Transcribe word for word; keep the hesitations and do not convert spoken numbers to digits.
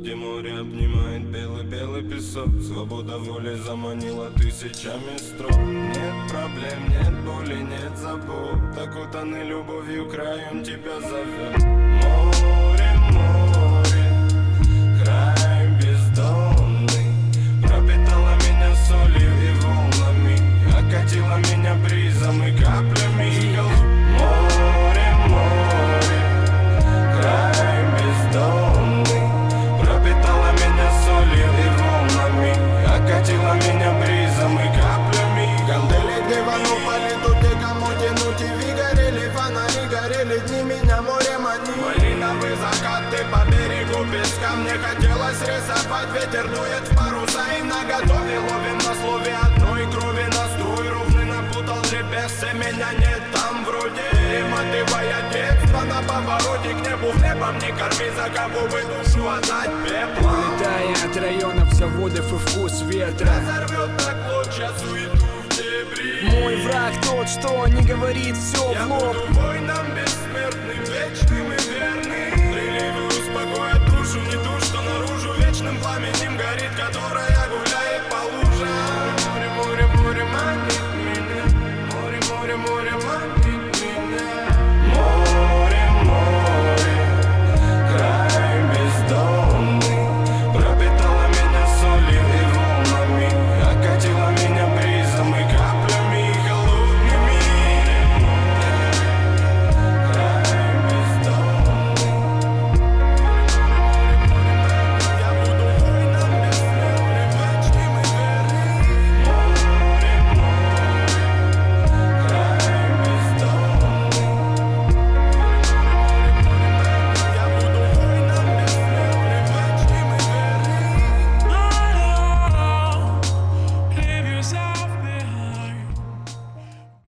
где море обнимает белый-белый песок. Свобода воли заманила тысячами строк. Нет проблем, нет боли, нет забот. Окутанный любовью краем тебя зовет. Море, море, край бездонный, пропитала меня солью и волнами, окатила меня бризом и каплями игл. Море, море, край бездонный, пропитала меня солью и волнами, окатила меня бризом и каплями игл. Кандели диван упали, тут никому тянуть, и ви горели, фонари горели, дни меня море манит. Малиновый закат, ты по берегу песка, мне хотелось рисовать, ветер дует в паруса и наготове. Ловим на слове одной крови, настрой ровный напутал джи пи эс, и меня нет там вроде. Перематывая детство на повороте к небу, хлебом не корми, за кого бы душу отдать пеплом. Улетая от районов, заводов и вкус ветра, Разорвет на клочья суету в дебри. мой враг тот, что не говорит все Я в лоб. буду воином бессмертным, вечным и верным. Приливы успокоят душу, не ту, что наружу вечным пламенем горит, которая